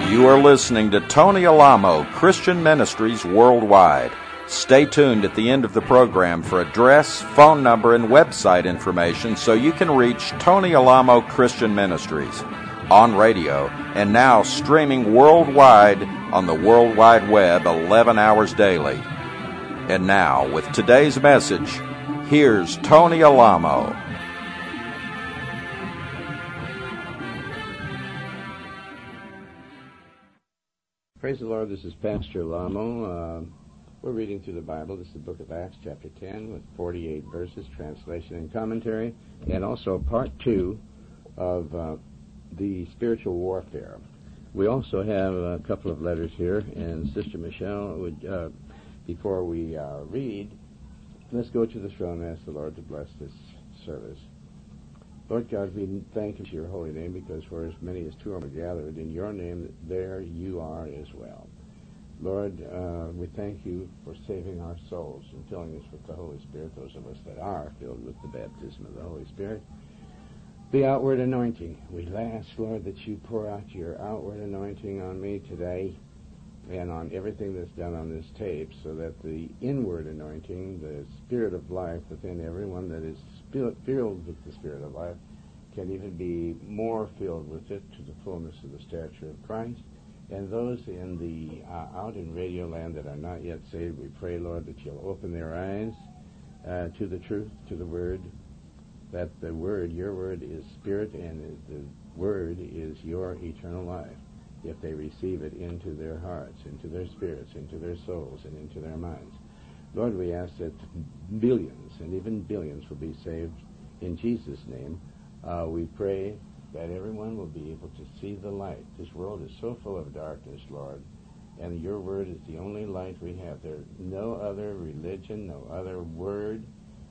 You are listening to Tony Alamo, Christian Ministries Worldwide. Stay tuned at the end of the program for address, phone number, and website information so you can reach Tony Alamo Christian Ministries on radio and now streaming worldwide on the World Wide Web 11 hours daily. And now, with today's message, here's Tony Alamo. Praise the Lord, this is Pastor Alamo. We're reading through the Bible. This is the book of Acts, chapter 10, with 48 verses, translation and commentary, and also part 2 of the spiritual warfare. We also have a couple of letters here, and Sister Michelle, would, before we read, let's go to the throne and ask the Lord to bless this service. Lord God, we thank you for your holy name, because for as many as two are gathered in your name, there you are as well. Lord, we thank you for saving our souls and filling us with the Holy Spirit, those of us that are filled with the baptism of the Holy Spirit. The outward anointing. We ask, Lord, that you pour out your outward anointing on me today and on everything that's done on this tape, so that the inward anointing, the spirit of life within everyone that is filled with the spirit of life, can even be more filled with it to the fullness of the stature of Christ. And those in the out in Radio Land that are not yet saved, we pray, Lord, that you'll open their eyes to the truth, to the Word, that the Word, your Word, is Spirit, and the Word is your eternal life, if they receive it into their hearts, into their spirits, into their souls, and into their minds. Lord, we ask that billions and even billions will be saved in Jesus' name. We pray that everyone will be able to see the light. This world is so full of darkness, Lord, and your word is the only light we have. There's no other religion, no other word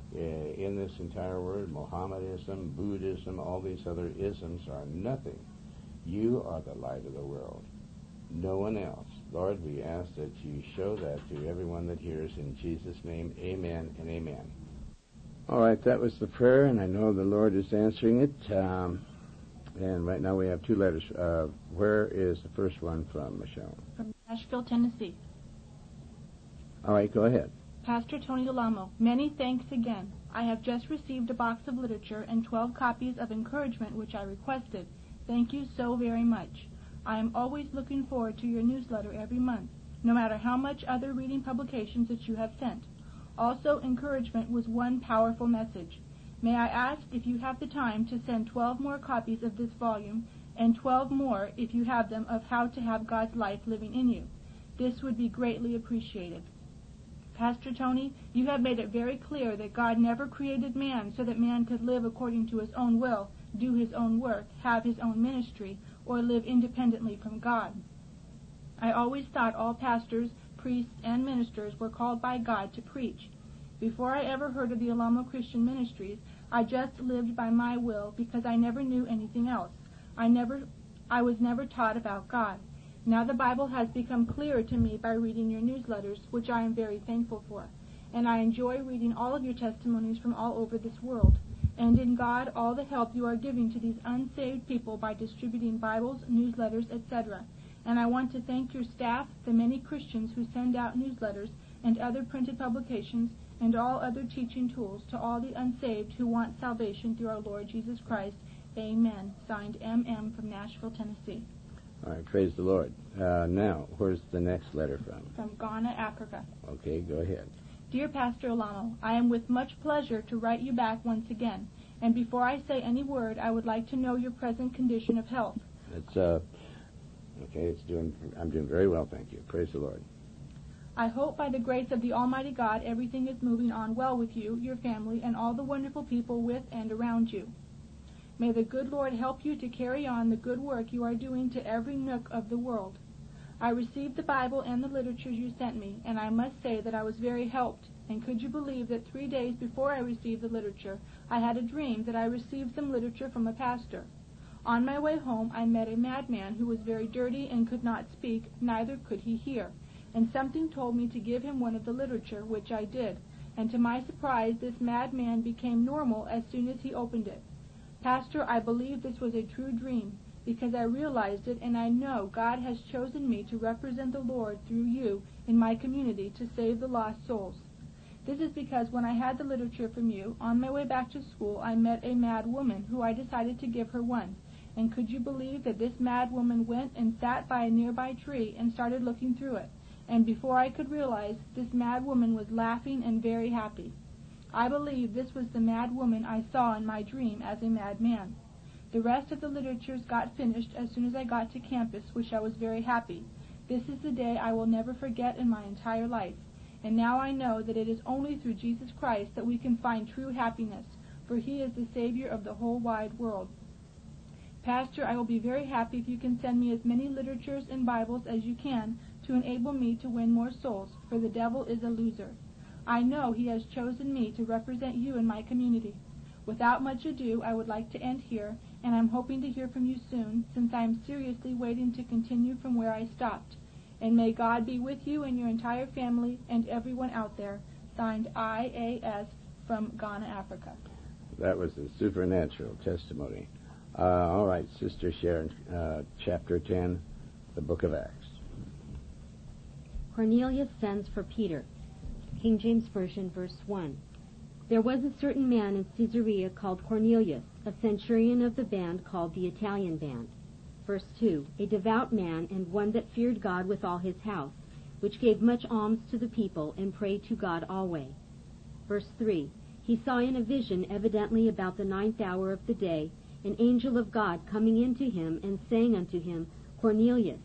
in this entire world. Mohammedanism, Buddhism, all these other isms are nothing. You are the light of the world, no one else. Lord, we ask that you show that to everyone that hears. In Jesus' name, amen and amen. All right, that was the prayer, and I know the Lord is answering it. And right now we have two letters. Where is the first one from, Michelle? From Nashville, Tennessee. All right, go ahead. Pastor Tony Alamo, many thanks again. I have just received a box of literature and 12 copies of encouragement which I requested. Thank you so very much. I am always looking forward to your newsletter every month, no matter how much other reading publications that you have sent. Also, encouragement was one powerful message. May I ask if you have the time to send 12 more copies of this volume, and 12 more, if you have them, of How to Have God's Life Living in You. This would be greatly appreciated. Pastor Tony, you have made it very clear that God never created man so that man could live according to his own will, do his own work, have his own ministry, or live independently from God. I always thought all pastors, priests, and ministers were called by God to preach. Before I ever heard of the Alamo Christian Ministries, I just lived by my will because I never knew anything else. I was never taught about God. Now the Bible has become clearer to me by reading your newsletters, which I am very thankful for. And I enjoy reading all of your testimonies from all over this world. And in God, all the help you are giving to these unsaved people by distributing Bibles, newsletters, etc. And I want to thank your staff, the many Christians who send out newsletters and other printed publications, and all other teaching tools to all the unsaved who want salvation through our Lord Jesus Christ. Amen. Signed, M.M. from Nashville, Tennessee. All right, praise the Lord. Now, where's the next letter from? From Ghana, Africa. Okay, go ahead. Dear Pastor Alamo, I am with much pleasure to write you back once again. And before I say any word, I would like to know your present condition of health. It's okay. I'm doing very well, thank you. Praise the Lord. I hope by the grace of the Almighty God everything is moving on well with you, your family, and all the wonderful people with and around you. May the good Lord help you to carry on the good work you are doing to every nook of the world. I received the Bible and the literature you sent me, and I must say that I was very helped. And could you believe that 3 days before I received the literature, I had a dream that I received some literature from a pastor. On my way home, I met a madman who was very dirty and could not speak, neither could he hear. And something told me to give him one of the literature, which I did. And to my surprise, this madman became normal as soon as he opened it. Pastor, I believe this was a true dream. because I realized it, and I know God has chosen me to represent the Lord through you in my community to save the lost souls. This is because when I had the literature from you, on my way back to school, I met a mad woman who I decided to give her one. And could you believe that this mad woman went and sat by a nearby tree and started looking through it? And before I could realize, this mad woman was laughing and very happy. I believe this was the mad woman I saw in my dream as a mad man. The rest of the literatures got finished as soon as I got to campus, which I was very happy. This is the day I will never forget in my entire life. And now I know that it is only through Jesus Christ that we can find true happiness, for He is the Savior of the whole wide world. Pastor, I will be very happy if you can send me as many literatures and Bibles as you can to enable me to win more souls, for the devil is a loser. I know he has chosen me to represent you in my community. Without much ado, I would like to end here, and I'm hoping to hear from you soon, since I am seriously waiting to continue from where I stopped. And may God be with you and your entire family and everyone out there. Signed, IAS, from Ghana, Africa. That was the supernatural testimony. All right, Sister Sharon, chapter 10, the book of Acts. Cornelius sends for Peter. King James Version, verse 1. There was a certain man in Caesarea called Cornelius, a centurion of the band called the Italian band. Verse 2. A devout man and one that feared God with all his house, which gave much alms to the people and prayed to God always. Verse 3. He saw in a vision, evidently about the 9th hour of the day, an angel of God coming into him and saying unto him, Cornelius.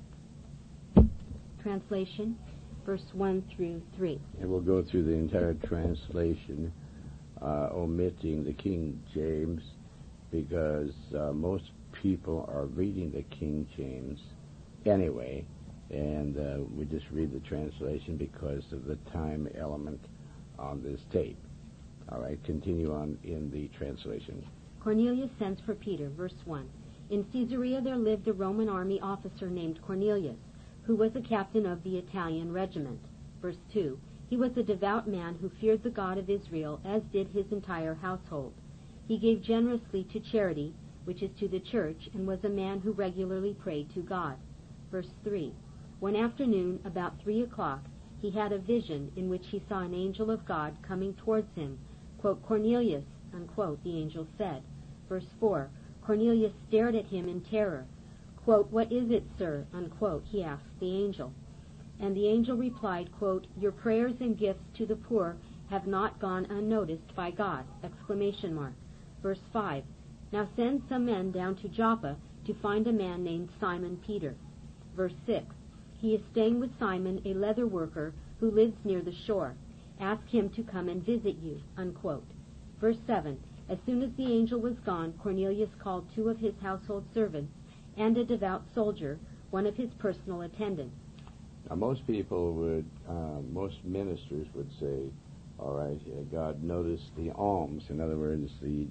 Translation, verse 1 through 3. And we'll go through the entire translation, omitting the King James, because most people are reading the King James anyway, and we just read the translation because of the time element on this tape. All right, continue on in the translation. Cornelius sends for Peter, verse 1. In Caesarea there lived a Roman army officer named Cornelius, who was a captain of the Italian regiment. Verse 2. He was a devout man who feared the God of Israel, as did his entire household. He gave generously to charity, which is to the church, and was a man who regularly prayed to God. Verse 3. One afternoon, about 3 o'clock, he had a vision in which he saw an angel of God coming towards him. Quote, Cornelius, unquote, the angel said. Verse 4. Cornelius stared at him in terror. Quote, what is it, sir? Unquote, he asked the angel. And the angel replied, quote, your prayers and gifts to the poor have not gone unnoticed by God! Exclamation mark. Verse 5. Now send some men down to Joppa to find a man named Simon Peter. Verse 6. He is staying with Simon, a leather worker who lives near the shore. Ask him to come and visit you. Unquote. Verse 7. As soon as the angel was gone, Cornelius called 2 of his household servants and a devout soldier, one of his personal attendants. Now, most people would, most ministers would say, all right, God noticed the alms, in other words, the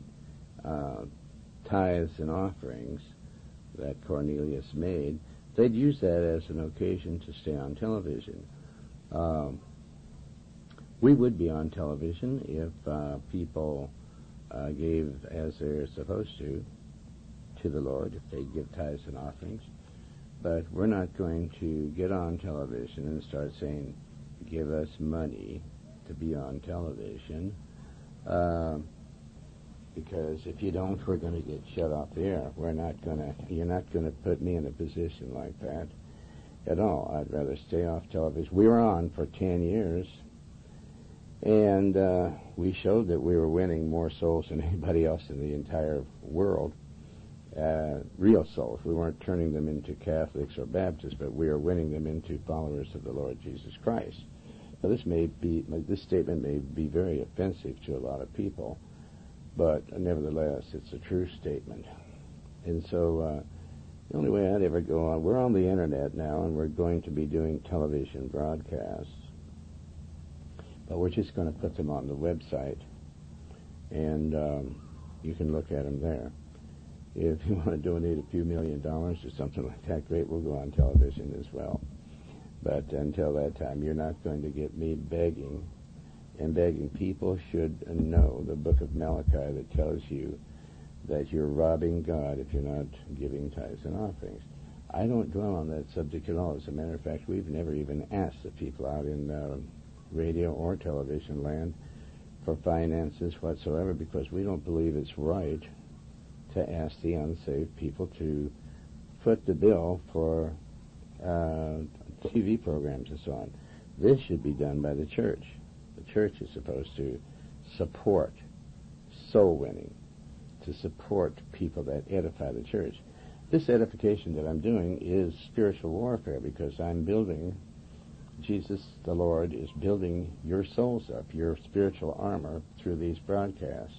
tithes and offerings that Cornelius made. They'd use that as an occasion to stay on television. We would be on television if people gave as they're supposed to the Lord, if they give tithes and offerings. But we're not going to get on television and start saying, give us money to be on television, because if you don't, we're going to get shut off the air. You're not going to put me in a position like that at all. I'd rather stay off television. We were on for 10 years, and we showed that we were winning more souls than anybody else in the entire world. Real souls. We weren't turning them into Catholics or Baptists, but we are winning them into followers of the Lord Jesus Christ. Now, this statement may be very offensive to a lot of people, but nevertheless, it's a true statement. And so, the only way I'd ever go on, we're on the internet now, and we're going to be doing television broadcasts, but we're just going to put them on the website, and you can look at them there. If you want to donate a few $1 million or something like that, great, we'll go on television as well. But until that time, you're not going to get me begging and begging. People should know the book of Malachi that tells you that you're robbing God if you're not giving tithes and offerings. I don't dwell on that subject at all. As a matter of fact, we've never even asked the people out in radio or television land for finances whatsoever, because we don't believe it's right to ask the unsaved people to foot the bill for TV programs and so on. This should be done by the church. The church is supposed to support soul winning, to support people that edify the church. This edification that I'm doing is spiritual warfare, because I'm building, Jesus the Lord is building your souls up, your spiritual armor, through these broadcasts.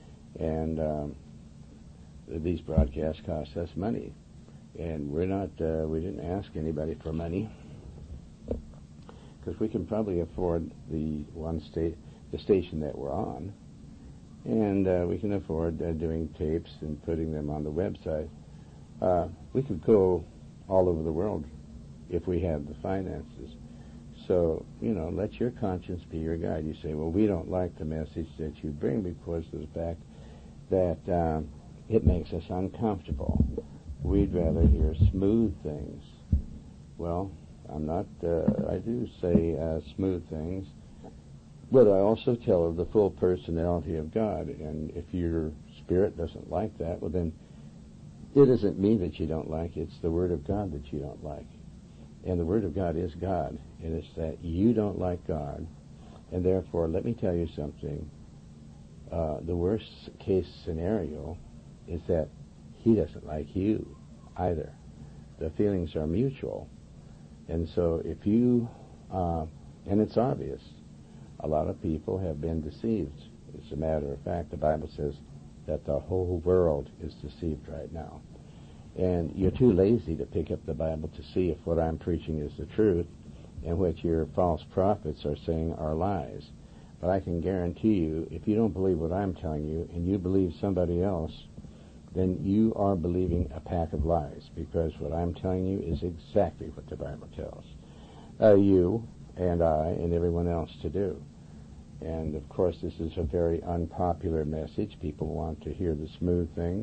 And these broadcasts cost us money. And we're not, we didn't ask anybody for money, because we can probably afford the station that we're on, and we can afford doing tapes and putting them on the website. We could go all over the world if we had the finances. So, let your conscience be your guide. You say, well, we don't like the message that you bring because of the fact that it makes us uncomfortable. We'd rather hear smooth things. Well, I'm not, I do say smooth things, but I also tell of the full personality of God. And if your spirit doesn't like that, well, then it isn't me that you don't like, it's the Word of God that you don't like. And the Word of God is God, and it's that you don't like God, and therefore, let me tell you something, the worst case scenario is that He doesn't like you either. The feelings are mutual. And so if you, and it's obvious, a lot of people have been deceived. As a matter of fact, the Bible says that the whole world is deceived right now. And you're too lazy to pick up the Bible to see if what I'm preaching is the truth and what your false prophets are saying are lies. But I can guarantee you, if you don't believe what I'm telling you and you believe somebody else, then you are believing a pack of lies, because what I'm telling you is exactly what the Bible tells you and I and everyone else to do. And, of course, this is a very unpopular message. People want to hear the smooth things.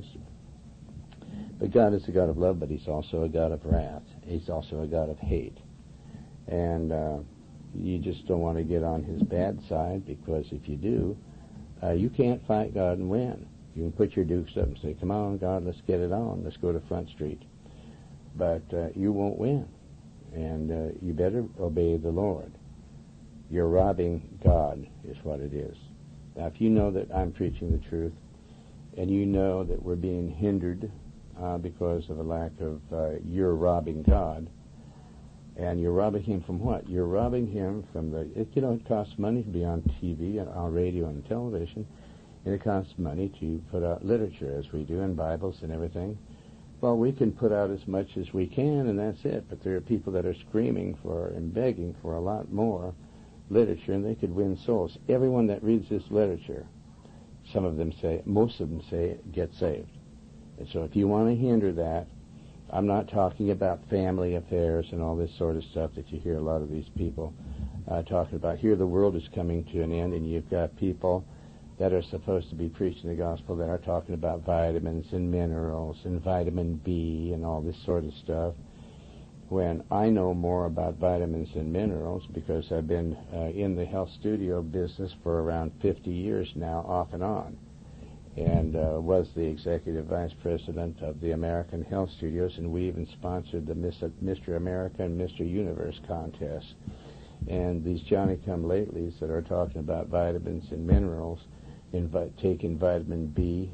But God is a God of love, but He's also a God of wrath. He's also a God of hate. And you just don't want to get on His bad side, because if you do, you can't fight God and win. You can put your dukes up and say, come on, God, let's get it on. Let's go to Front Street. But you won't win. And you better obey the Lord. You're robbing God is what it is. Now, if you know that I'm preaching the truth, and you know that we're being hindered because of a lack of you're robbing God, and you're robbing Him from what? You're robbing Him from it costs money to be on TV and on radio and television, and it costs money to put out literature, as we do, in Bibles and everything. Well, we can put out as much as we can, and that's it. But there are people that are screaming for and begging for a lot more literature, and they could win souls. Everyone that reads this literature, most of them say, get saved. And so if you want to hinder that, I'm not talking about family affairs and all this sort of stuff that you hear a lot of these people talking about. Here the world is coming to an end, and you've got people that are supposed to be preaching the gospel that are talking about vitamins and minerals and vitamin B and all this sort of stuff, when I know more about vitamins and minerals because I've been in the health studio business for around 50 years now, off and on, and was the executive vice president of the American Health Studios, and we even sponsored the Mr. America and Mr. Universe contests. And these Johnny-come-latelys that are talking about vitamins and minerals, taking vitamin B,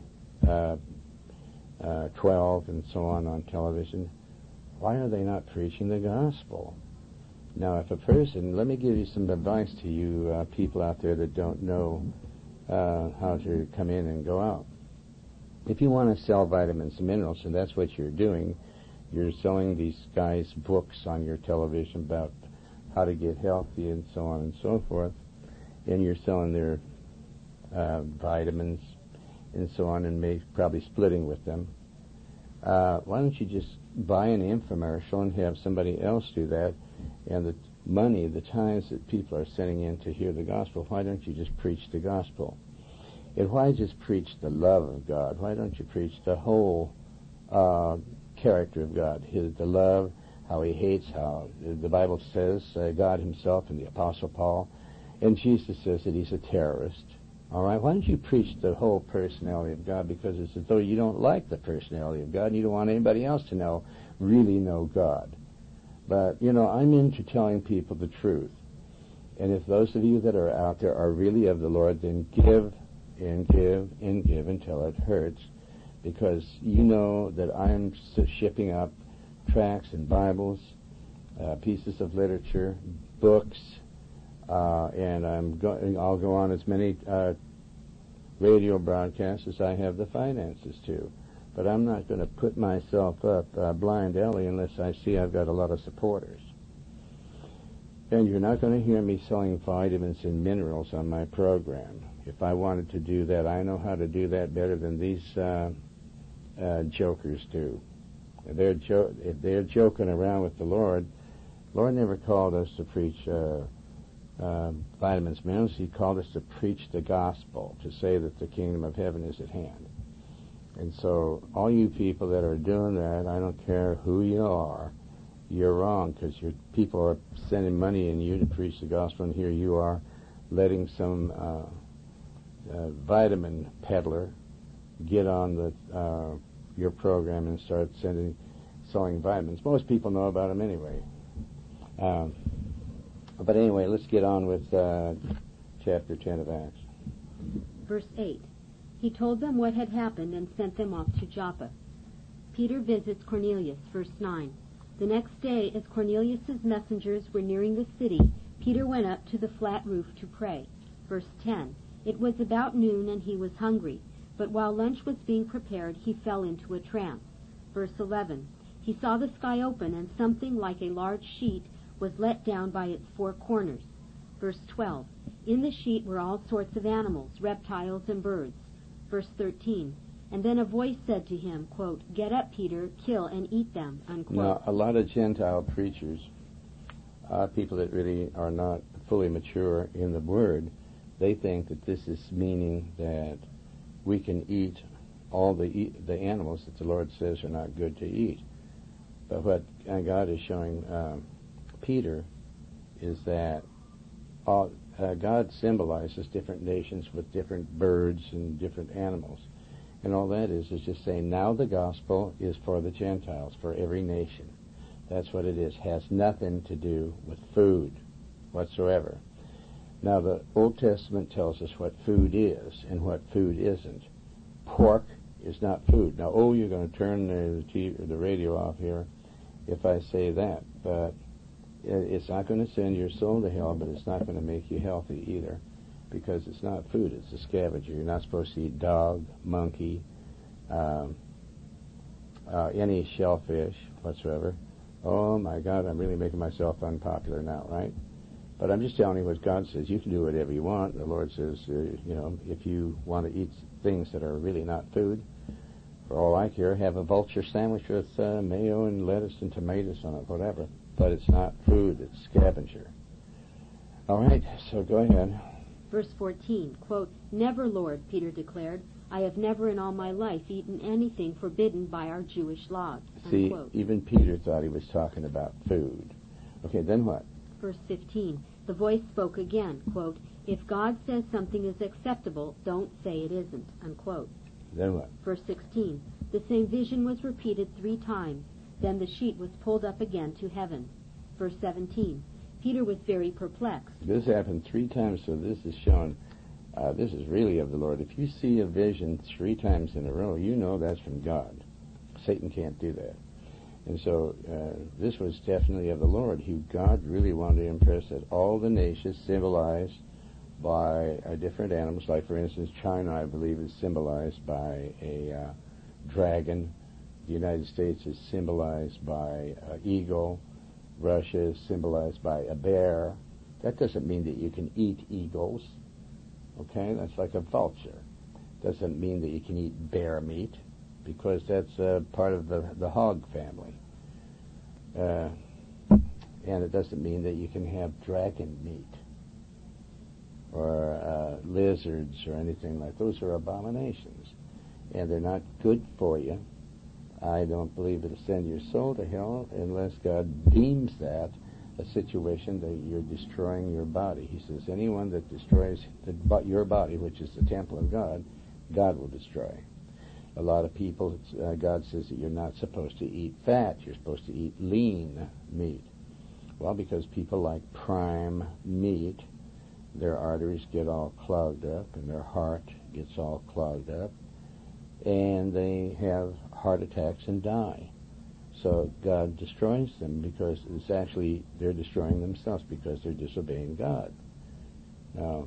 12 and so on television, why are they not preaching the gospel? Now, if a person, let me give you some advice to you people out there that don't know how to come in and go out. If you want to sell vitamins and minerals, and that's what you're doing, you're selling these guys books on your television about how to get healthy and so on and so forth, and you're selling their vitamins and so on, and probably splitting with them. Why don't you just buy an infomercial and have somebody else do that, and the money, the times that people are sending in to hear the gospel, why don't you just preach the gospel? And why just preach the love of God? Why don't you preach the whole character of God? The love, how he hates, how the Bible says God himself and the Apostle Paul, and Jesus says that he's a terrorist. All right, why don't you preach the whole personality of God? Because it's as though you don't like the personality of God and you don't want anybody else to really know God. But, I'm into telling people the truth. And if those of you that are out there are really of the Lord, then give and give and give until it hurts, because you know that I'm shipping up tracts and Bibles, pieces of literature, books, and I'll go on as many radio broadcasts as I have the finances to. But I'm not going to put myself up blind alley unless I see I've got a lot of supporters. And you're not going to hear me selling vitamins and minerals on my program. If I wanted to do that, I know how to do that better than these jokers do. If they're joking around with the Lord never called us to preach vitamins, minerals. He called us to preach the gospel, to say that the kingdom of heaven is at hand. And so all you people that are doing that, I don't care who you are, you're wrong, because your people are sending money in you to preach the gospel, and here you are letting some vitamin peddler get on your program and start selling vitamins. Most people know about them anyway. But anyway, let's get on with chapter 10 of Acts. Verse 8. He told them what had happened and sent them off to Joppa. Peter visits Cornelius. Verse 9. The next day, as Cornelius's messengers were nearing the city, Peter went up to the flat roof to pray. Verse 10. It was about noon and he was hungry, but while lunch was being prepared, he fell into a trance. Verse 11. He saw the sky open, and something like a large sheet was let down by its four corners. Verse 12. In the sheet were all sorts of animals, reptiles, and birds. Verse 13. And then a voice said to him, quote, "Get up, Peter, kill and eat them," unquote. Now, a lot of Gentile preachers, people that really are not fully mature in the Word, they think that this is meaning that we can eat all the animals that the Lord says are not good to eat. But what God is showing Peter is that God symbolizes different nations with different birds and different animals. And all that is just saying now the gospel is for the Gentiles, for every nation. That's what it is. Has nothing to do with food whatsoever. Now the Old Testament tells us what food is and what food isn't. Pork is not food. Now, you're going to turn the radio off here if I say that. But it's not going to send your soul to hell, but it's not going to make you healthy either, because it's not food, it's a scavenger. You're not supposed to eat dog, monkey, any shellfish whatsoever. Oh my God, I'm really making myself unpopular now, right? But I'm just telling you what God says. You can do whatever you want. The Lord says, if you want to eat things that are really not food, for all I care, have a vulture sandwich with mayo and lettuce and tomatoes on it, whatever. But it's not food, it's scavenger. All right, so go ahead. Verse 14, quote, "Never, Lord," Peter declared. "I have never in all my life eaten anything forbidden by our Jewish laws." Unquote. See, even Peter thought he was talking about food. Okay, then what? Verse 15, the voice spoke again, quote, "If God says something is acceptable, don't say it isn't," unquote. Then what? Verse 16, the same vision was repeated 3 times. Then the sheet was pulled up again to heaven. Verse 17, Peter was very perplexed. This happened 3 times, so this is shown, this is really of the Lord. If you see a vision 3 times in a row, you know that's from God. Satan can't do that. And so this was definitely of the Lord. God really wanted to impress that all the nations symbolized by different animals. Like, for instance, China, I believe, is symbolized by a dragon. The United States is symbolized by an eagle. Russia is symbolized by a bear. That doesn't mean that you can eat eagles. Okay? That's like a vulture. Doesn't mean that you can eat bear meat, because that's part of the hog family. And it doesn't mean that you can have dragon meat. or lizards or anything like those are abominations, and they're not good for you. I don't believe it'll send your soul to hell unless God deems that a situation that you're destroying your body. He says anyone that destroys your body, which is the temple of God, God will destroy. A lot of people, God says that you're not supposed to eat fat. You're supposed to eat lean meat. Well, because people like prime meat, their arteries get all clogged up and their heart gets all clogged up, and they have heart attacks and die. So God destroys them because it's actually they're destroying themselves because they're disobeying God. Now,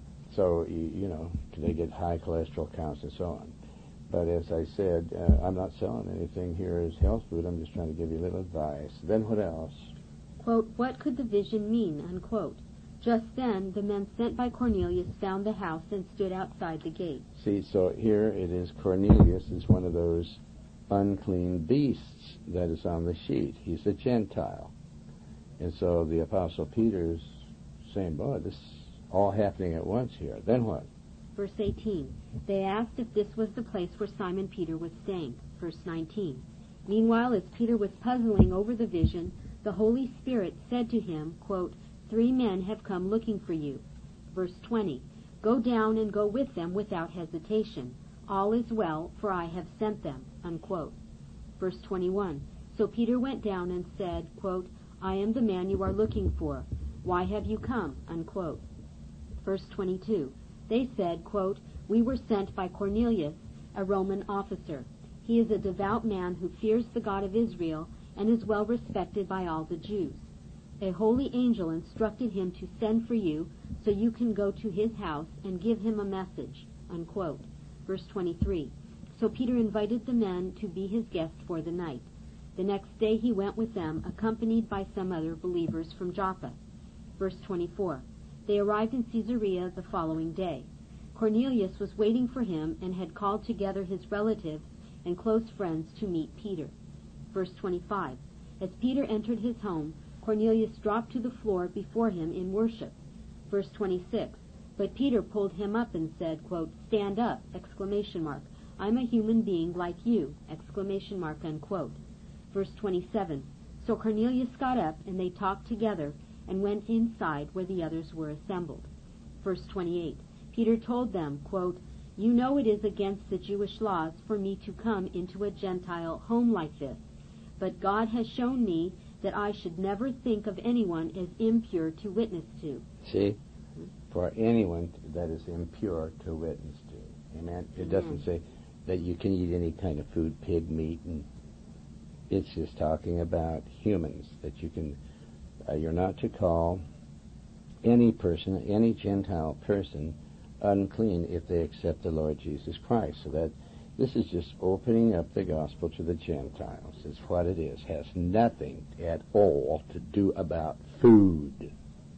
so you know they get high cholesterol counts and so on. But as I said, I'm not selling anything here as health food. I'm just trying to give you a little advice. Then what else? Quote, what could the vision mean, unquote. Just then, the men sent by Cornelius found the house and stood outside the gate. See, so here it is. Cornelius is one of those unclean beasts that is on the sheet. He's a Gentile. And so the Apostle Peter is saying, boy, this is all happening at once here. Then what? Verse 18, they asked if this was the place where Simon Peter was staying. Verse 19, meanwhile, as Peter was puzzling over the vision, the Holy Spirit said to him, quote, 3 men have come looking for you. Verse 20, go down and go with them without hesitation. All is well, for I have sent them, unquote. Verse 21, so Peter went down and said, quote, I am the man you are looking for. Why have you come, unquote. Verse 22, they said, quote, we were sent by Cornelius, a Roman officer. He is a devout man who fears the God of Israel and is well respected by all the Jews. A holy angel instructed him to send for you so you can go to his house and give him a message, unquote. Verse 23, so Peter invited the men to be his guest for the night. The next day he went with them, accompanied by some other believers from Joppa. Verse 24, they arrived in Caesarea the following day. Cornelius was waiting for him and had called together his relatives and close friends to meet Peter. Verse 25, as Peter entered his home, Cornelius dropped to the floor before him in worship. Verse 26, but Peter pulled him up and said, quote, stand up, exclamation mark. I'm a human being like you, exclamation mark, unquote. Verse 27, so Cornelius got up and they talked together and went inside where the others were assembled. Verse 28, Peter told them, quote, you know it is against the Jewish laws for me to come into a Gentile home like this, but God has shown me that I should never think of anyone as impure to witness to. See? For anyone that is impure to witness to. Amen? It doesn't say that you can eat any kind of food, pig meat, and it's just talking about humans, that you can, you're not to call any person, any Gentile person, unclean if they accept the Lord Jesus Christ. So that this is just opening up the gospel to the Gentiles. It's what it is. Has nothing at all to do about food.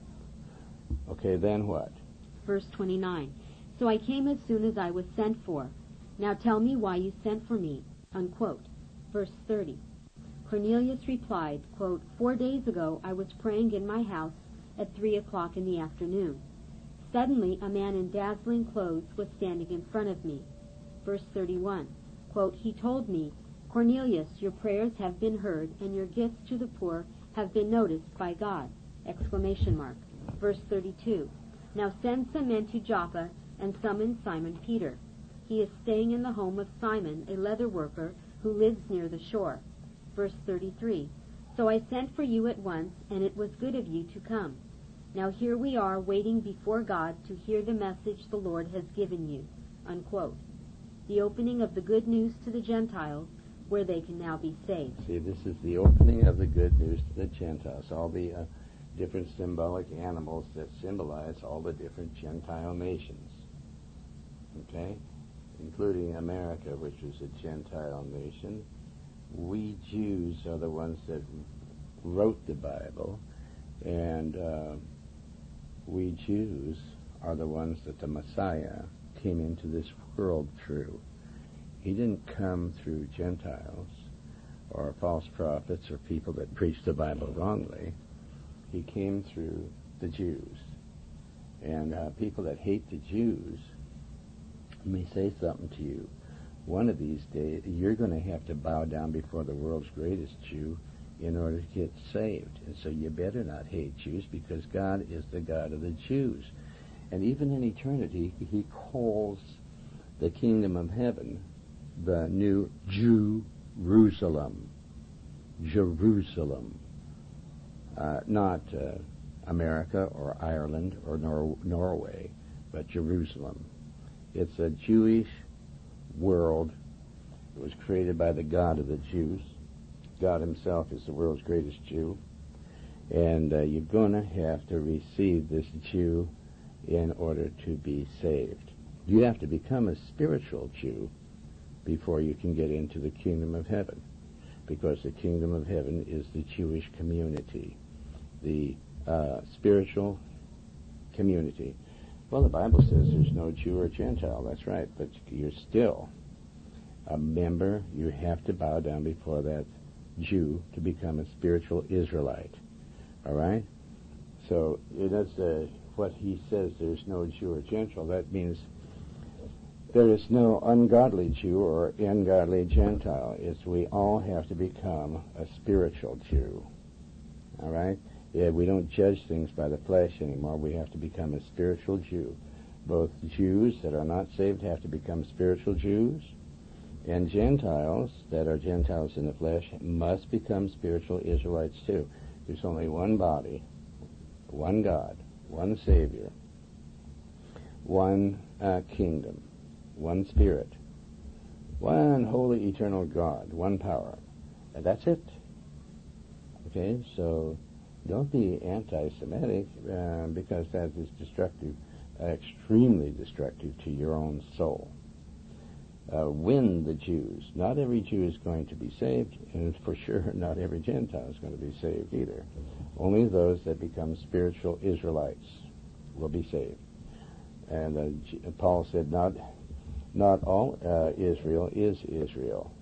Okay, then what? Verse 29, so I came as soon as I was sent for. Now tell me why you sent for me, unquote. Verse 30, Cornelius replied, quote, 4 days ago I was praying in my house at 3 o'clock in the afternoon. Suddenly a man in dazzling clothes was standing in front of me. Verse 31, quote, he told me, Cornelius, your prayers have been heard, and your gifts to the poor have been noticed by God, exclamation mark. Verse 32, now send some men to Joppa and summon Simon Peter. He is staying in the home of Simon, a leather worker, who lives near the shore. Verse 33, so I sent for you at once, and it was good of you to come. Now here we are waiting before God to hear the message the Lord has given you, unquote. The opening of the good news to the Gentiles, where they can now be saved. See, this is the opening of the good news to the Gentiles. All the different symbolic animals that symbolize all the different Gentile nations. Okay? Including America, which is a Gentile nation. We Jews are the ones that wrote the Bible, and we Jews are the ones that the Messiah came into this world through. He didn't come through Gentiles or false prophets or people that preached the Bible wrongly. He came through the Jews. And people that hate the Jews, let me say something to you. One of these days, you're going to have to bow down before the world's greatest Jew in order to get saved. And so you better not hate Jews, because God is the God of the Jews. And even in eternity, he calls the kingdom of heaven the new Jerusalem. Jerusalem. Not America or Ireland or Norway, but Jerusalem. It's a Jewish world. It was created by the God of the Jews. God himself is the world's greatest Jew. And you're going to have to receive this Jew in order to be saved. You have to become a spiritual Jew before you can get into the kingdom of heaven, because the kingdom of heaven is the Jewish community, the spiritual community. Well, the Bible says there's no Jew or Gentile. That's right, but you're still a member. You have to bow down before that Jew to become a spiritual Israelite. All right? So that's what he says, there's no Jew or Gentile. That means there is no ungodly Jew or ungodly Gentile. It's we all have to become a spiritual Jew. All right? Yeah, we don't judge things by the flesh anymore. We have to become a spiritual Jew. Both Jews that are not saved have to become spiritual Jews, and Gentiles that are Gentiles in the flesh must become spiritual Israelites too. There's only one body, one God, one Savior, one kingdom, one Spirit, one holy eternal God, one power. And that's it. Okay, so don't be anti-Semitic because that is destructive, extremely destructive to your own soul. Win the Jews. Not every Jew is going to be saved, and for sure not every Gentile is going to be saved either. Only those that become spiritual Israelites will be saved. And Paul said, not all Israel is Israel.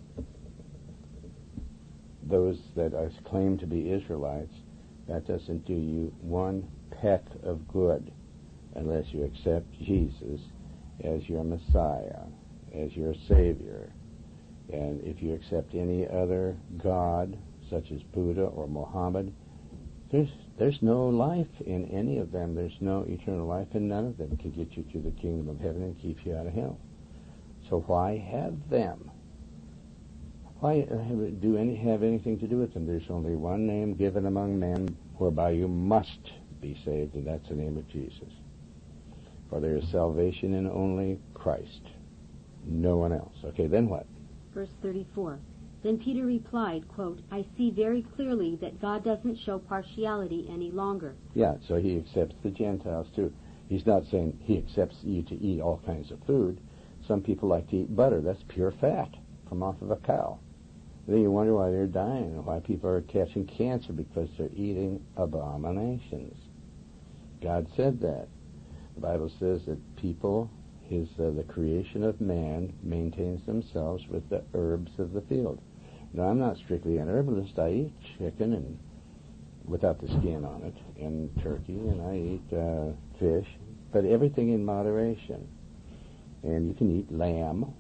Those that claim to be Israelites, that doesn't do you one peck of good unless you accept Jesus as your Messiah, as your Savior. And if you accept any other God, such as Buddha or Muhammad, there's no life in any of them. There's no eternal life, and none of them can get you to the kingdom of heaven and keep you out of hell. So why have them? Why have anything to do with them? There's only one name given among men whereby you must be saved, and that's the name of Jesus. For there is salvation in only Christ, no one else. Okay, then what? Verse 34. Then Peter replied, quote, I see very clearly that God doesn't show partiality any longer. Yeah, so he accepts the Gentiles too. He's not saying he accepts you to eat all kinds of food. Some people like to eat butter. That's pure fat from off of a cow. Then you wonder why they're dying and why people are catching cancer, because they're eating abominations. God said that. The Bible says that people, the creation of man, maintains themselves with the herbs of the field. Now, I'm not strictly an herbalist. I eat chicken and without the skin on it, and turkey, and I eat fish, but everything in moderation. And you can eat lamb.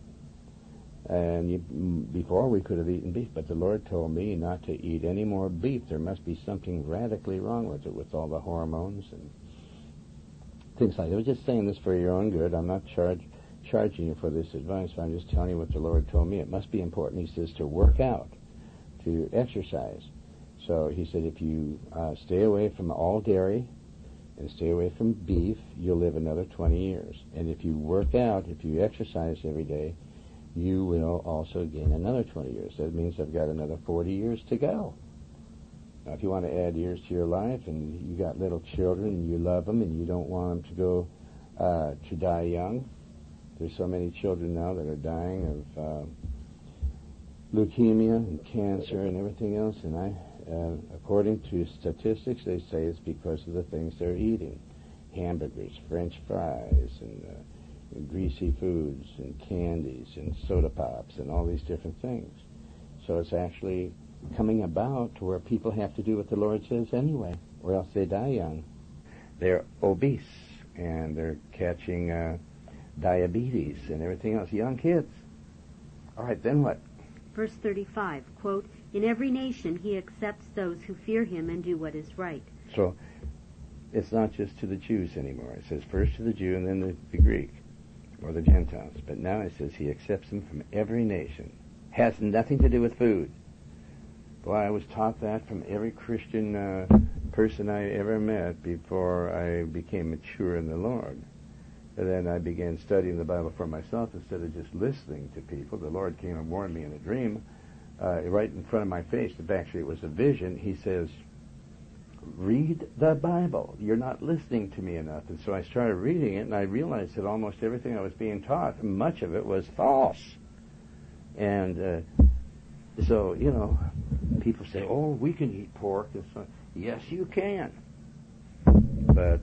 And before we could have eaten beef, but the Lord told me not to eat any more beef. There must be something radically wrong with it, with all the hormones and things like that. I was just saying this for your own good. I'm not charging you for this advice. I'm just telling you what the Lord told me. It must be important. He says to work out, to exercise. So he said if you stay away from all dairy and stay away from beef, you'll live another 20 years. And if you work out, if you exercise every day, you will also gain another 20 years. That means I've got another 40 years to go. Now, if you want to add years to your life and you got little children and you love them and you don't want them to go to die young, there's so many children now that are dying of leukemia and cancer and everything else, and according to statistics, they say it's because of the things they're eating. Hamburgers, French fries, and greasy foods, and candies, and soda pops, and all these different things. So it's actually coming about to where people have to do what the Lord says anyway, or else they die young. They're obese, and they're catching diabetes and everything else. Young kids. All right, then what? Verse 35, quote, "In every nation he accepts those who fear him and do what is right." So it's not just to the Jews anymore. It says first to the Jew and then the Greek or the Gentiles. But now it says he accepts them from every nation. Has nothing to do with food. Boy, I was taught that from every Christian person I ever met before I became mature in the Lord. And then I began studying the Bible for myself instead of just listening to people. The Lord came and warned me in a dream right in front of my face. Actually, it was a vision. He says, read the Bible. You're not listening to me enough. And so I started reading it, and I realized that almost everything I was being taught, much of it was false. And so, you know, people say, oh, we can eat pork. And so, yes, you can. But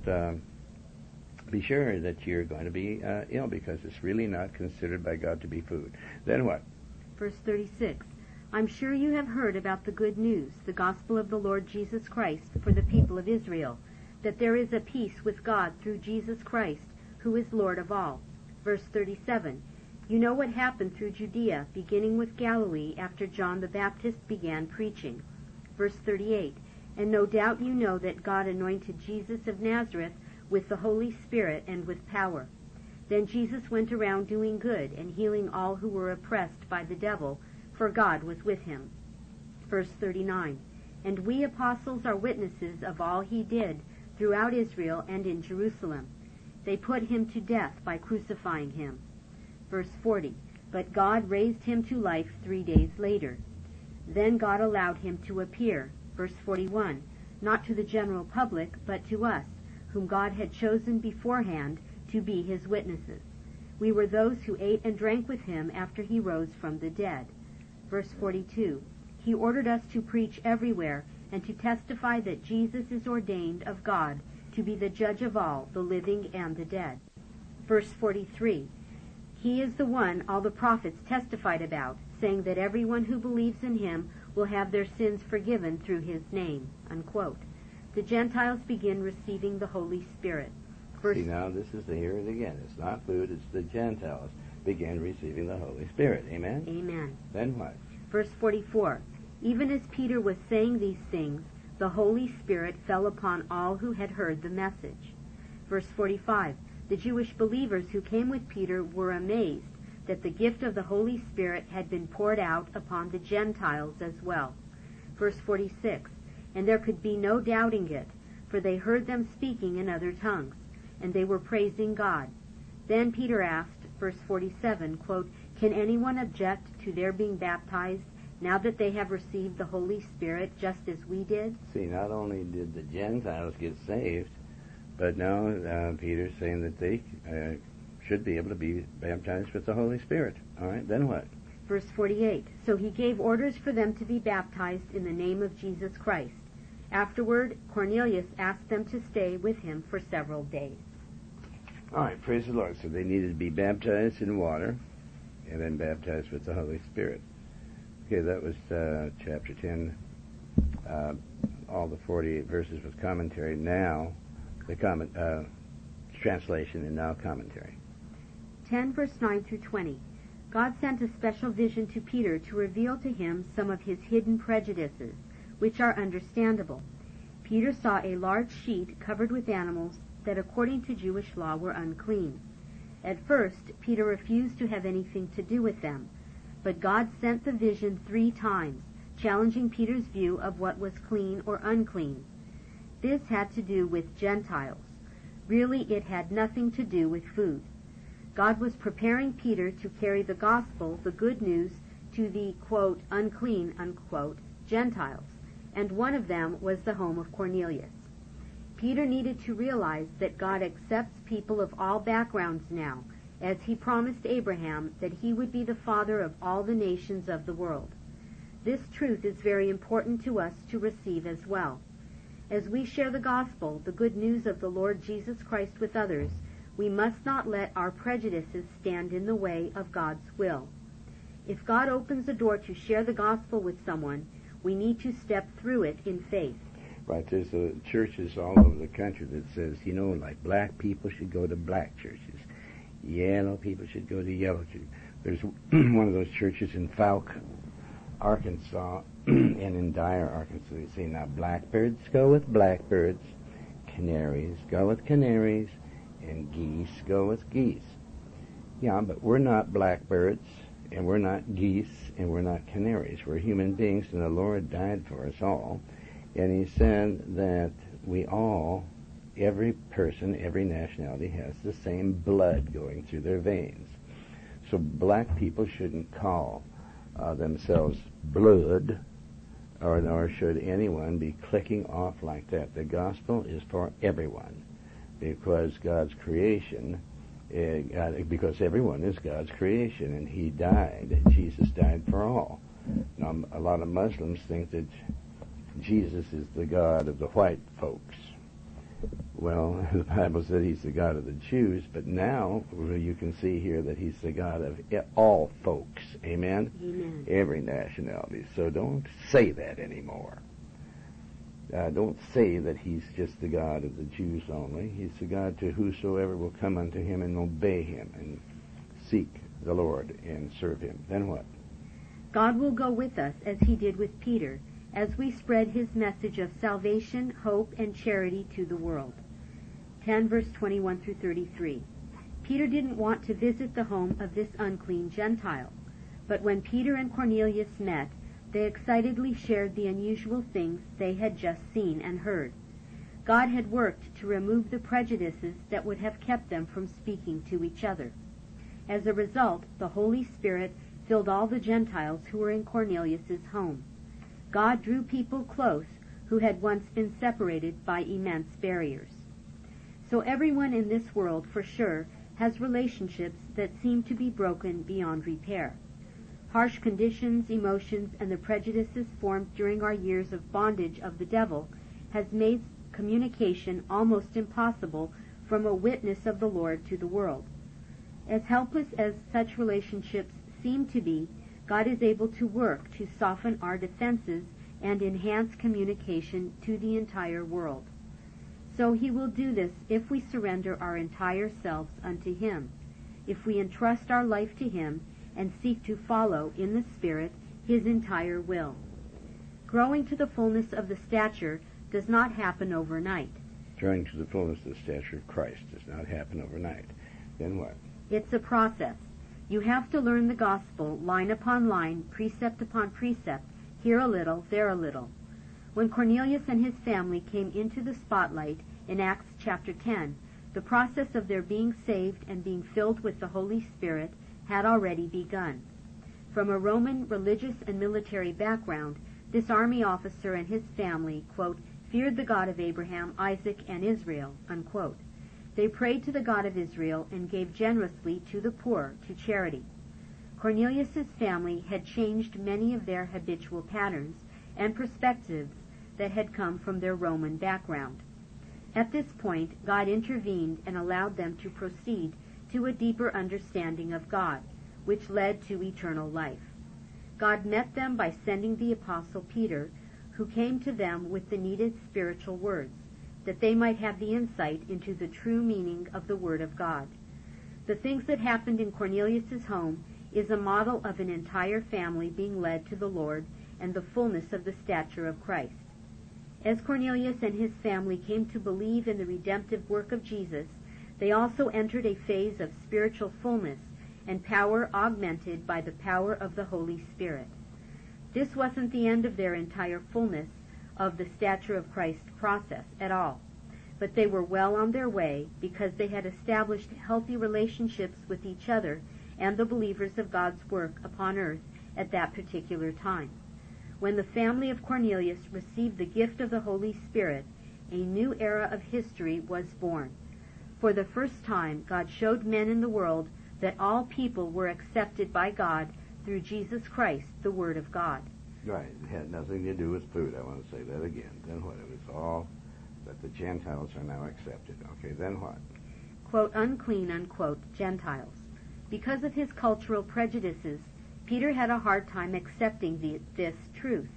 be sure that you're going to be ill because it's really not considered by God to be food. Then what? Verse 36, "I'm sure you have heard about the good news, the gospel of the Lord Jesus Christ for the people of Israel, that there is a peace with God through Jesus Christ, who is Lord of all." Verse 37, "You know what happened through Judea, beginning with Galilee after John the Baptist began preaching." Verse 38, "And no doubt you know that God anointed Jesus of Nazareth with the Holy Spirit and with power. Then Jesus went around doing good and healing all who were oppressed by the devil, for God was with him." Verse 39, "And we apostles are witnesses of all he did throughout Israel and in Jerusalem. They put him to death by crucifying him." Verse 40, "But God raised him to life 3 days later. Then God allowed him to appear." Verse 41, "Not to the general public, but to us, whom God had chosen beforehand to be his witnesses. We were those who ate and drank with him after he rose from the dead." Verse 42, "He ordered us to preach everywhere and to testify that Jesus is ordained of God to be the judge of all, the living and the dead." Verse 43, "He is the one all the prophets testified about, saying that everyone who believes in him will have their sins forgiven through his name." Unquote. The Gentiles begin receiving the Holy Spirit. See, now this is the hear it again. It's not food, it's the Gentiles begin receiving the Holy Spirit. Amen? Amen. Then what? Verse 44, "Even as Peter was saying these things, the Holy Spirit fell upon all who had heard the message." Verse 45, "The Jewish believers who came with Peter were amazed that the gift of the Holy Spirit had been poured out upon the Gentiles as well." Verse 46, "And there could be no doubting it, for they heard them speaking in other tongues, and they were praising God." Then Peter asked, verse 47, quote, "Can anyone object to their being baptized now that they have received the Holy Spirit just as we did?" See, not only did the Gentiles get saved, but now Peter's saying that they should be able to be baptized with the Holy Spirit. All right, then what? Verse 48, "So he gave orders for them to be baptized in the name of Jesus Christ. Afterward, Cornelius asked them to stay with him for several days." All right, praise the Lord. So they needed to be baptized in water and then baptized with the Holy Spirit. Okay, that was chapter 10, all the 48 verses with commentary. Now, the translation and now commentary. 10 verse 9 through 20. God sent a special vision to Peter to reveal to him some of his hidden prejudices, which are understandable. Peter saw a large sheet covered with animals that according to Jewish law were unclean. At first, Peter refused to have anything to do with them, but God sent the vision 3 times, challenging Peter's view of what was clean or unclean. This had to do with Gentiles. Really, it had nothing to do with food. God was preparing Peter to carry the gospel, the good news, to the, quote, unclean, unquote, Gentiles, and one of them was the home of Cornelius. Peter needed to realize that God accepts people of all backgrounds now, as he promised Abraham that he would be the father of all the nations of the world. This truth is very important to us to receive as well. As we share the gospel, the good news of the Lord Jesus Christ with others, we must not let our prejudices stand in the way of God's will. If God opens a door to share the gospel with someone, we need to step through it in faith. Right, there's churches all over the country that says, like black people should go to black churches. Yellow people should go to yellow churches. There's one of those churches in Fouke, Arkansas, and in Dyer, Arkansas. They say, now blackbirds go with blackbirds, canaries go with canaries, and geese go with geese. Yeah, but we're not blackbirds, and we're not geese, and we're not canaries. We're human beings, and the Lord died for us all. And he said that we all, every person, every nationality has the same blood going through their veins. So black people shouldn't call themselves blood, or nor should anyone be clicking off like that. The gospel is for everyone, because God's creation, because everyone is God's creation, and he died. Jesus died for all. Now, a lot of Muslims think that Jesus is the God of the white folks. Well, the Bible said he's the God of the Jews, but now you can see here that he's the God of all folks. Amen? Amen. Every nationality. So don't say that anymore. Don't say that he's just the God of the Jews only. He's the God to whosoever will come unto him and obey him and seek the Lord and serve him. Then what? God will go with us as he did with Peter, as we spread his message of salvation, hope, and charity to the world. 10 verse 21 through 33. Peter didn't want to visit the home of this unclean Gentile, but when Peter and Cornelius met, they excitedly shared the unusual things they had just seen and heard. God had worked to remove the prejudices that would have kept them from speaking to each other. As a result, the Holy Spirit filled all the Gentiles who were in Cornelius's home. God drew people close who had once been separated by immense barriers. So everyone in this world, for sure, has relationships that seem to be broken beyond repair. Harsh conditions, emotions, and the prejudices formed during our years of bondage of the devil has made communication almost impossible from a witness of the Lord to the world. As helpless as such relationships seem to be, God is able to work to soften our defenses and enhance communication to the entire world. So he will do this if we surrender our entire selves unto him, if we entrust our life to him and seek to follow in the Spirit his entire will. Growing to the fullness of the stature does not happen overnight. Growing to the fullness of the stature of Christ does not happen overnight. Then what? It's a process. You have to learn the gospel line upon line, precept upon precept, here a little, there a little. When Cornelius and his family came into the spotlight in Acts chapter 10, the process of their being saved and being filled with the Holy Spirit had already begun. From a Roman religious and military background, this army officer and his family, quote, feared the God of Abraham, Isaac, and Israel, unquote. They prayed to the God of Israel and gave generously to the poor, to charity. Cornelius's family had changed many of their habitual patterns and perspectives that had come from their Roman background. At this point, God intervened and allowed them to proceed to a deeper understanding of God, which led to eternal life. God met them by sending the Apostle Peter, who came to them with the needed spiritual words, that they might have the insight into the true meaning of the Word of God. The things that happened in Cornelius's home is a model of an entire family being led to the Lord and the fullness of the stature of Christ. As Cornelius and his family came to believe in the redemptive work of Jesus, they also entered a phase of spiritual fullness and power augmented by the power of the Holy Spirit. This wasn't the end of their entire fullness of the stature of Christ process at all, but they were well on their way because they had established healthy relationships with each other and the believers of God's work upon earth at that particular time. When the family of Cornelius received the gift of the Holy Spirit, a new era of history was born. For the first time, God showed men in the world that all people were accepted by God through Jesus Christ, the Word of God. Right. It had nothing to do with food. I want to say that again. Then what? It was all that the Gentiles are now accepted. Okay, then what? Quote, unclean, unquote, Gentiles. Because of his cultural prejudices, Peter had a hard time accepting this truth.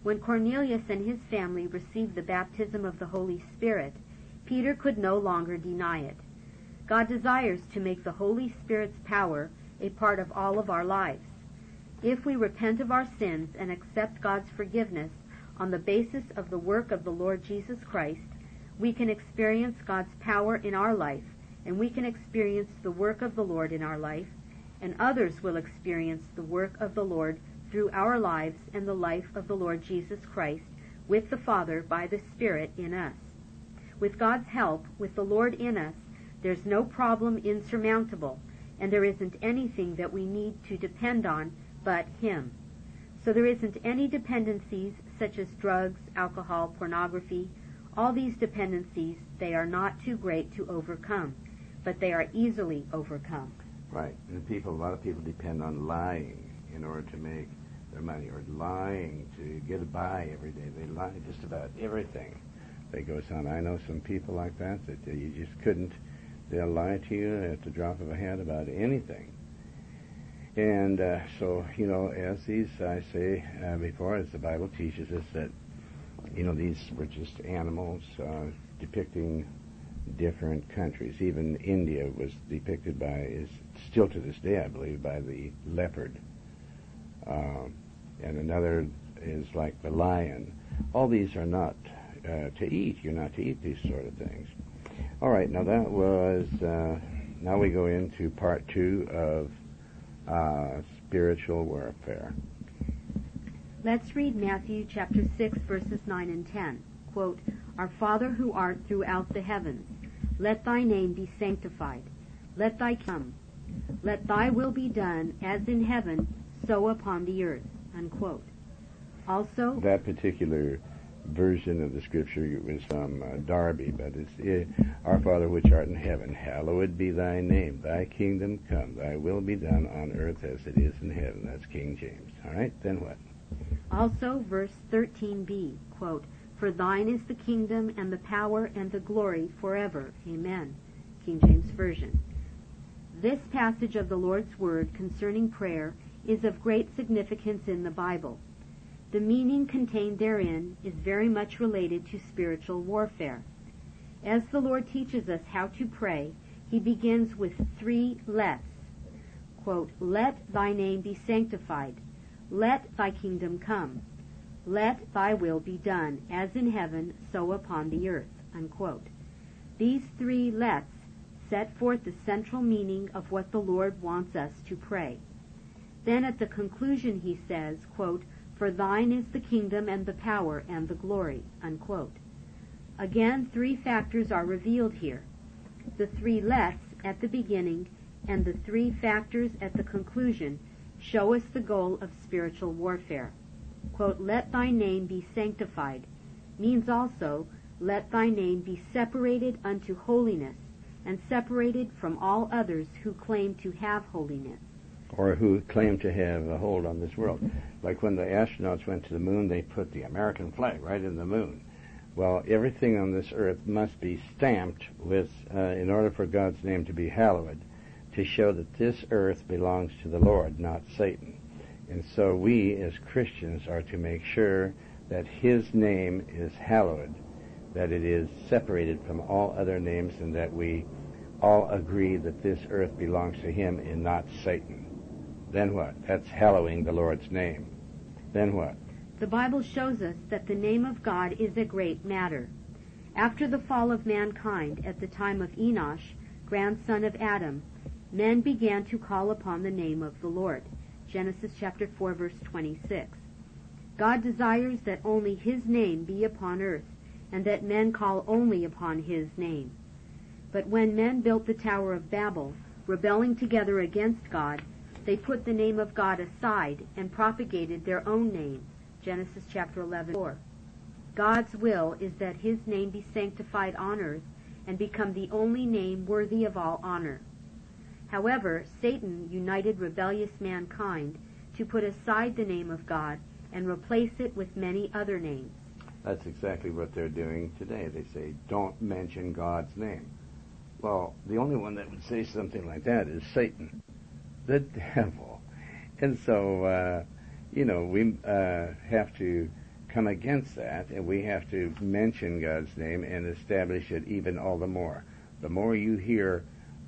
When Cornelius and his family received the baptism of the Holy Spirit, Peter could no longer deny it. God desires to make the Holy Spirit's power a part of all of our lives. If we repent of our sins and accept God's forgiveness on the basis of the work of the Lord Jesus Christ, we can experience God's power in our life, and we can experience the work of the Lord in our life, and others will experience the work of the Lord through our lives and the life of the Lord Jesus Christ with the Father by the Spirit in us. With God's help, with the Lord in us, there's no problem insurmountable, and there isn't anything that we need to depend on but Him. So there isn't any dependencies such as drugs, alcohol, pornography. All these dependencies, they are not too great to overcome, but they are easily overcome. Right. And a lot of people depend on lying in order to make their money, or lying to get by every day. They lie just about everything that goes on. I know some people like that you just couldn't. They'll lie to you at the drop of a hat about anything. And so, as I say before, as the Bible teaches us that, these were just animals depicting different countries. Even India was depicted is still to this day, I believe, by the leopard. And another is like the lion. All these are not to eat. You're not to eat these sort of things. All right, now that was, now we go into part 2 of spiritual warfare. Let's read Matthew chapter 6, verses 9 and 10. Quote, Our Father who art throughout the heavens, let thy name be sanctified. Let thy come. Let thy will be done, as in heaven, so upon the earth. Unquote. Also, that particular version of the scripture was from Darby, but it's Our Father which art in heaven, hallowed be thy name. Thy kingdom come. Thy will be done on earth as it is in heaven. That's King James. All right, then what? Also, verse 13b, quote, For thine is the kingdom and the power and the glory forever. Amen. King James Version. This passage of the Lord's Word concerning prayer is of great significance in the Bible. The meaning contained therein is very much related to spiritual warfare. As the Lord teaches us how to pray, He begins with 3 lets. Quote, Let thy name be sanctified. Let thy kingdom come. Let thy will be done, as in heaven, so upon the earth. Unquote. These 3 lets set forth the central meaning of what the Lord wants us to pray. Then at the conclusion he says, quote, For thine is the kingdom and the power and the glory. Unquote. Again, 3 factors are revealed here. The 3 lets at the beginning and the 3 factors at the conclusion show us the goal of spiritual warfare. Quote, Let thy name be sanctified means also, let thy name be separated unto holiness, and separated from all others who claim to have holiness. Or who claim to have a hold on this world. Like when the astronauts went to the moon, they put the American flag right in the moon. Well, everything on this earth must be stamped with, in order for God's name to be hallowed, to show that this earth belongs to the Lord, not Satan. And so we, as Christians, are to make sure that His name is hallowed, that it is separated from all other names, and that we all agree that this earth belongs to Him and not Satan. Then what? That's hallowing the Lord's name. Then what? The Bible shows us that the name of God is a great matter. After the fall of mankind, at the time of Enosh, grandson of Adam, men began to call upon the name of the Lord. Genesis chapter 4, verse 26. God desires that only His name be upon earth, and that men call only upon His name. But when men built the Tower of Babel, rebelling together against God, they put the name of God aside and propagated their own name. Genesis chapter 11:4. God's will is that His name be sanctified on earth and become the only name worthy of all honor. However, Satan united rebellious mankind to put aside the name of God and replace it with many other names. That's exactly what they're doing today. They say, don't mention God's name. Well, the only one that would say something like that is Satan, the devil. And so, we have to come against that, and we have to mention God's name and establish it even all the more. The more you hear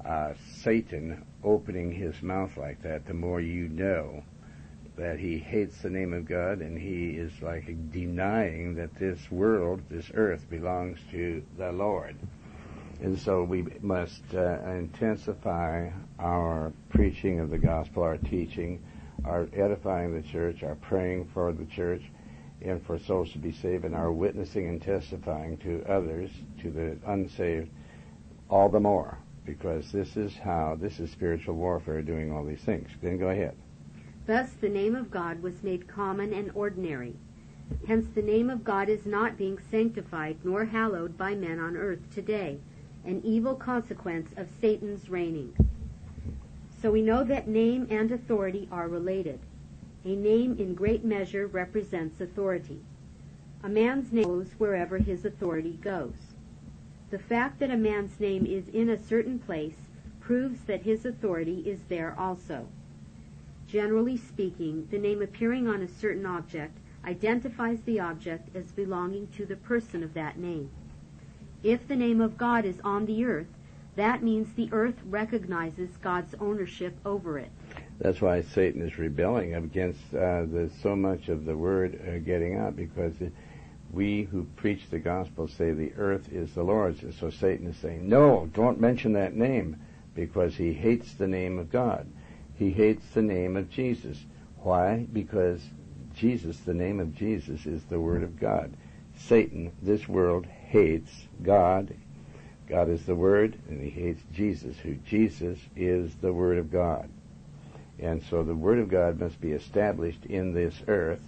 Satan opening his mouth like that, the more you know that he hates the name of God, and he is like denying that this world, this earth, belongs to the Lord. And so we must intensify our preaching of the gospel, our teaching, our edifying the church, our praying for the church, and for souls to be saved, and our witnessing and testifying to others, to the unsaved, all the more, because this is spiritual warfare, doing all these things. Then go ahead. Thus the name of God was made common and ordinary. Hence the name of God is not being sanctified nor hallowed by men on earth today, an evil consequence of Satan's reigning. So we know that name and authority are related. A name in great measure represents authority. A man's name goes wherever his authority goes. The fact that a man's name is in a certain place proves that his authority is there also. Generally speaking, the name appearing on a certain object identifies the object as belonging to the person of that name. If the name of God is on the earth, that means the earth recognizes God's ownership over it. That's why Satan is rebelling against so much of the word getting out, because we who preach the gospel say the earth is the Lord's. And so Satan is saying, no, don't mention that name, because he hates the name of God. He hates the name of Jesus. Why? Because Jesus, the name of Jesus, is the Word of God. Satan, this world, hates God. God is the Word, and he hates Jesus, who Jesus is the Word of God. And so the Word of God must be established in this earth,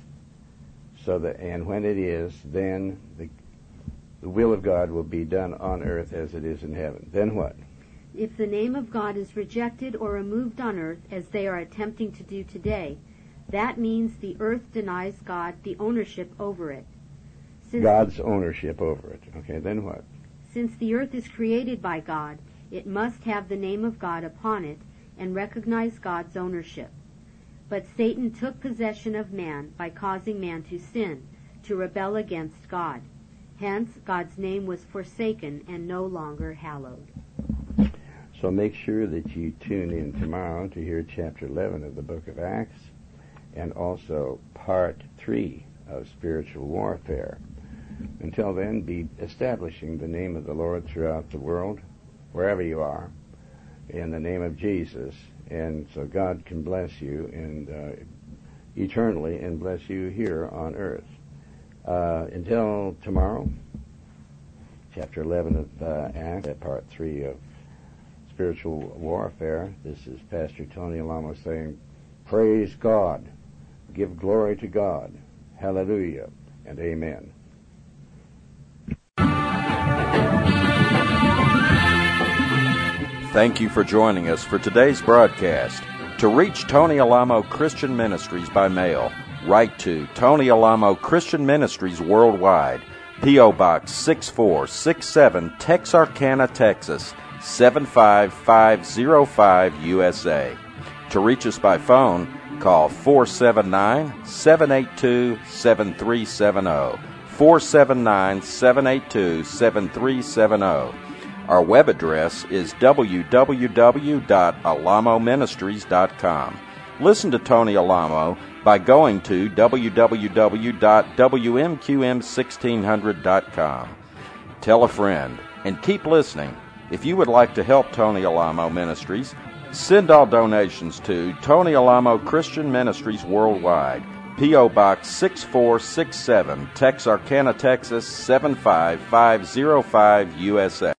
and when it is, then the will of God will be done on earth as it is in heaven. Then what? If the name of God is rejected or removed on earth, as they are attempting to do today, that means the earth denies God the ownership over it. God's ownership over it. Okay, then what? Since the earth is created by God, it must have the name of God upon it and recognize God's ownership. But Satan took possession of man by causing man to sin, to rebel against God. Hence, God's name was forsaken and no longer hallowed. So make sure that you tune in tomorrow to hear chapter 11 of the book of Acts, and also part 3 of spiritual warfare. Until then, be establishing the name of the Lord throughout the world, wherever you are, in the name of Jesus, and so God can bless you and eternally, and bless you here on earth. Until tomorrow, chapter 11 of Acts, part 3 of spiritual warfare. This is Pastor Tony Alamo saying, praise God, give glory to God, hallelujah, and amen. Thank you for joining us for today's broadcast. To reach Tony Alamo Christian Ministries by mail, write to Tony Alamo Christian Ministries Worldwide, P.O. Box 6467, Texarkana, Texas 75505, USA. To reach us by phone, call 479-782-7370, 479-782-7370. Our web address is www.alamoministries.com. Listen to Tony Alamo by going to www.wmqm1600.com. Tell a friend, and keep listening. If you would like to help Tony Alamo Ministries, send all donations to Tony Alamo Christian Ministries Worldwide, P.O. Box 6467, Texarkana, Texas 75505, USA.